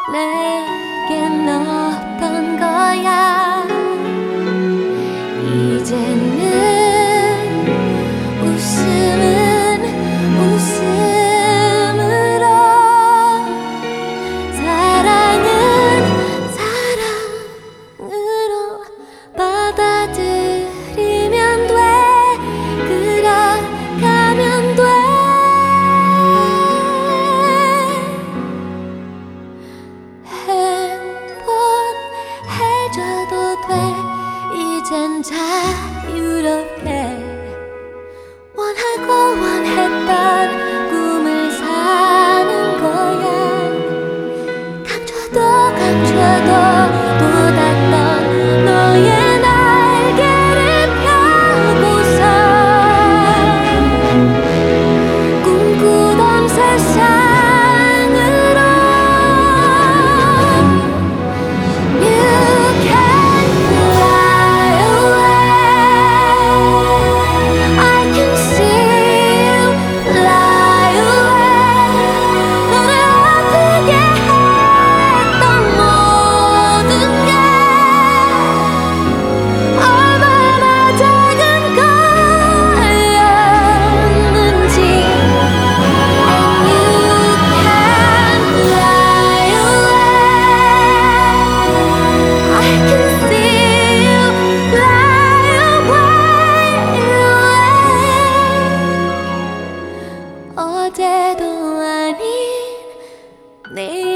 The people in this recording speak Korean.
내겐 어떤 거야. 이제는 웃음은 웃음으로, 사랑은 사랑으로 받아들이면 돼. 그려가면 돼. 행복해져도 돼. 이젠 자유롭게 원하고 원했던 꿈을 사는 거야. 감춰도 감춰도 또 닿던 너의 날개를 펴고서 꿈꾸던 세상으로 You can fly away. I can see you fly away. 너를 아프게 했던 모든 게 얼마나 작은 거였는지. And you can fly away. I can see you fly away. 어제도 아닌 내일